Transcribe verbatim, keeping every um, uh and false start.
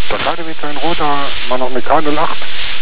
Dann Lademeter in Roter, mal noch eine K null acht.